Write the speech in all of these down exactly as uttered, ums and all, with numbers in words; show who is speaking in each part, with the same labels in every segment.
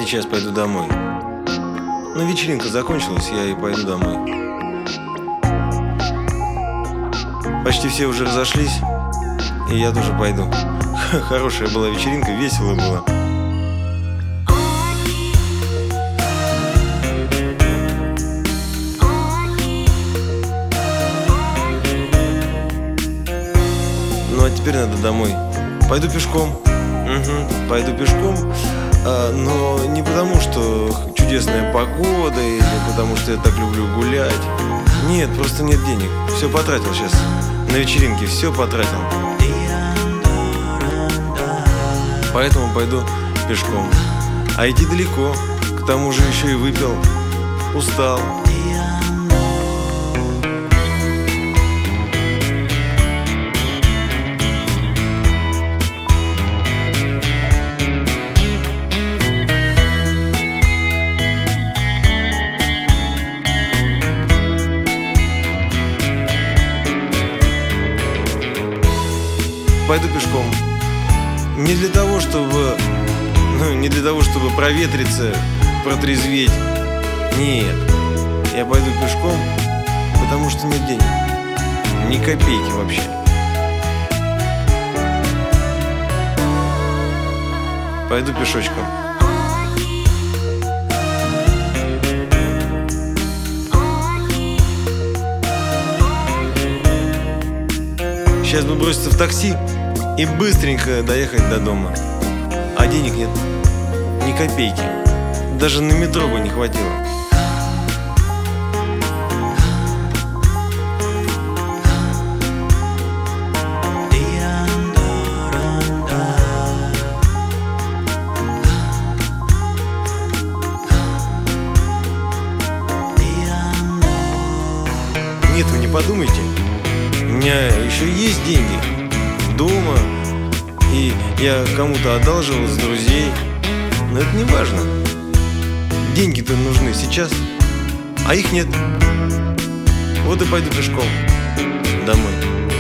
Speaker 1: сейчас пойду домой. Ну, вечеринка закончилась, я и пойду домой. Почти все уже разошлись, и я тоже пойду. Хорошая была вечеринка, весело было. Ну а теперь надо домой. Пойду пешком. Угу, пойду пешком. А, но не потому, что чудесная погода, или потому, что я так люблю гулять. Нет, просто нет денег. Все потратил сейчас. На вечеринке все потратил. Поэтому пойду пешком. А идти далеко. К тому же еще и выпил. Устал. Пойду пешком. Не для того, чтобы... Ну, не для того, чтобы проветриться, протрезветь. Нет. Я пойду пешком, потому что нет денег. Ни копейки вообще. Пойду пешочком. Сейчас бы броситься в такси и быстренько доехать до дома. А денег нет. Ни копейки. Даже на метро бы не хватило. Нет, вы не подумайте. У меня еще есть деньги дома, и я кому-то одалживал с друзей. Но это не важно. Деньги-то нужны сейчас, а их нет. Вот и пойду пешком домой.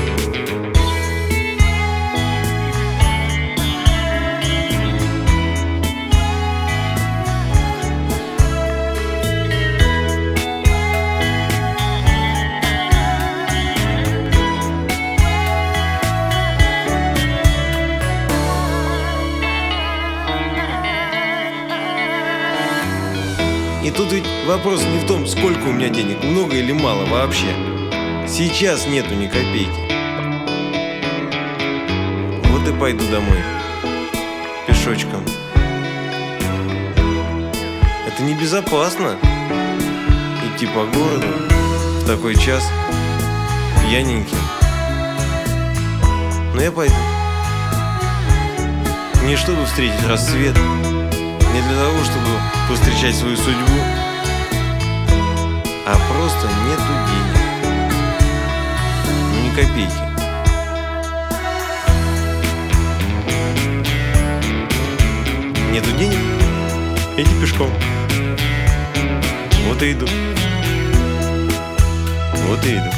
Speaker 1: И тут ведь вопрос не в том, сколько у меня денег, много или мало вообще. Сейчас нету ни копейки. Вот и пойду домой. Пешочком. Это небезопасно. Идти по городу в такой час пьяненьким. Но я пойду. Не чтобы встретить рассвет, не для того, чтобы повстречать свою судьбу, а просто нету денег. Ну, ни копейки. Нету денег? Иди пешком. Вот и иду. Вот и иду.